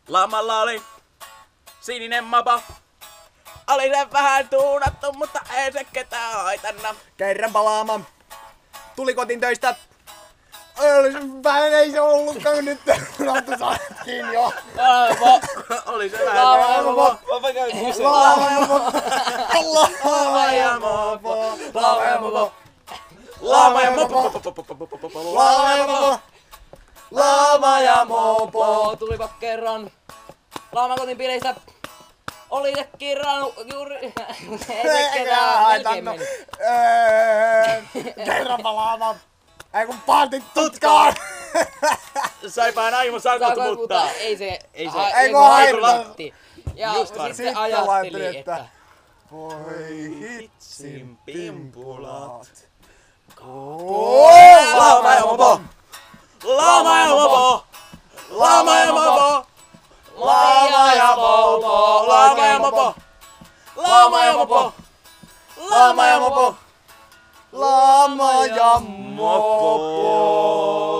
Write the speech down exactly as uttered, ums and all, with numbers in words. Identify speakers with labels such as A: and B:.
A: Lamalla oli sininen mopo. Oli se vähän tuunattu, mutta ei se ketään haitanna.
B: Kerranpa laama tuli kotiin töistä. Oli se vähän, ei se ollutkaan nyt. Lattu saat kiinni jo.
C: Laama.
A: Oli se vähän.
C: Laama ja mopo. Mä käyn kysyä.
B: Laama ja mopo.
A: Laama ja mopo. Laama ja mopo. Laama ja mopo.
B: Laama ja mopo. Laama ja mopo.
C: Tulipa kerran Laama kotiin bileistä. Oli se kirran juuri... Ei se ketään melkein meni.
B: Kerranpa laama. Ei kun pantit tutkaan.
A: Saipahan aimo sakot mutta...
C: Ei se...
A: Ei se-
B: Ei kun
C: haitatti. Ja
A: Just
C: sitten
B: Sitten
C: ajatteli,
B: ajattelin,
C: että...
B: että voi hitsin pimpulat.
A: Laama ja mopo. Laama ja mopo. Laama ja mopo. Laama ja mopo. Laama ja mopo. Laama ja mopo. Laama ja mopo.
B: Lama ja mopo.